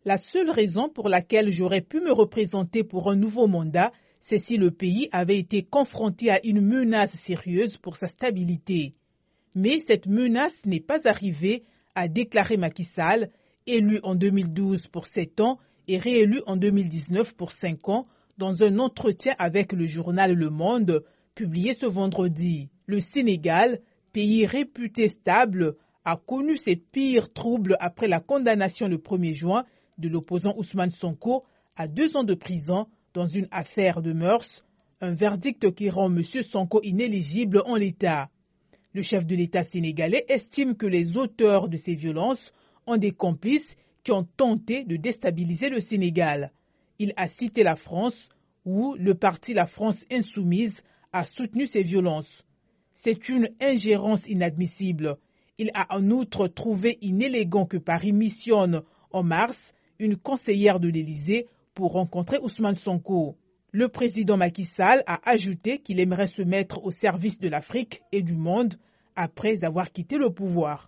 La seule raison pour laquelle j'aurais pu me représenter pour un nouveau mandat, c'est si le pays avait été confronté à une menace sérieuse pour sa stabilité. Mais cette menace n'est pas arrivée, a déclaré Macky Sall, élu en 2012 pour 7 ans et réélu en 2019 pour 5 ans, dans un entretien avec le journal Le Monde, publié ce vendredi. Le Sénégal, pays réputé stable, a connu ses pires troubles après la condamnation le 1er juin de l'opposant Ousmane Sonko à 2 ans de prison dans une affaire de mœurs, un verdict qui rend M. Sonko inéligible en l'état. Le chef de l'État sénégalais estime que les auteurs de ces violences ont des complices qui ont tenté de déstabiliser le Sénégal. Il a cité la France, où le parti La France Insoumise a soutenu ces violences. C'est une ingérence inadmissible. Il a en outre trouvé inélégant que Paris missionne en mars une conseillère de l'Élysée pour rencontrer Ousmane Sonko. Le président Macky Sall a ajouté qu'il aimerait se mettre au service de l'Afrique et du monde après avoir quitté le pouvoir.